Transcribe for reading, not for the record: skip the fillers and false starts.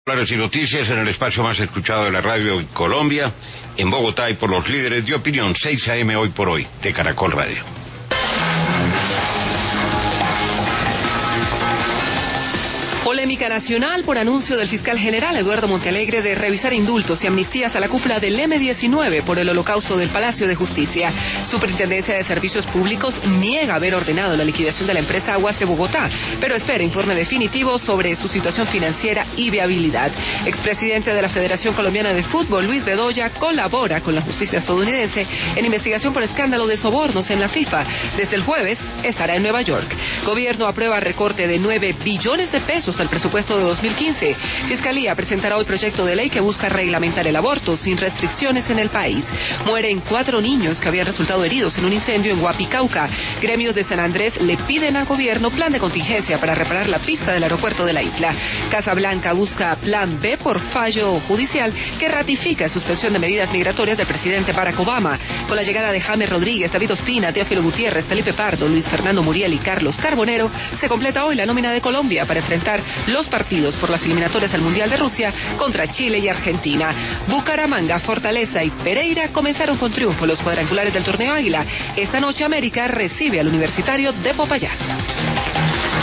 Y noticias en el espacio más escuchado de la radio en Colombia, en Bogotá y por los líderes de opinión, 6 a.m. Hoy por Hoy, de Caracol Radio. Polémica nacional por anuncio del fiscal general Eduardo Montealegre de revisar indultos y amnistías a la cúpula del M-19 por el holocausto del Palacio de Justicia. Superintendencia de Servicios Públicos niega haber ordenado la liquidación de la empresa Aguas de Bogotá, pero espera informe definitivo sobre su situación financiera y viabilidad. Expresidente de la Federación Colombiana de Fútbol, Luis Bedoya, colabora con la justicia estadounidense en investigación por escándalo de sobornos en la FIFA. Desde el jueves estará en Nueva York. Gobierno aprueba recorte de 9 billones de pesos al presupuesto de 2015. Fiscalía presentará hoy proyecto de ley que busca reglamentar el aborto sin restricciones en el país. Mueren 4 niños que habían resultado heridos en un incendio en Guapicauca. Gremios de San Andrés le piden al gobierno plan de contingencia para reparar la pista del aeropuerto de la isla. Casa Blanca busca plan B por fallo judicial que ratifica suspensión de medidas migratorias del presidente Barack Obama. Con la llegada de James Rodríguez, David Ospina, Teófilo Gutiérrez, Felipe Pardo, Luis Fernando Muriel y Carlos Carbonero, se completa hoy la nómina de Colombia para enfrentar los partidos por las eliminatorias al Mundial de Rusia contra Chile y Argentina. Bucaramanga, Fortaleza y Pereira comenzaron con triunfo los cuadrangulares del torneo Águila. Esta noche América recibe al Universitario de Popayán.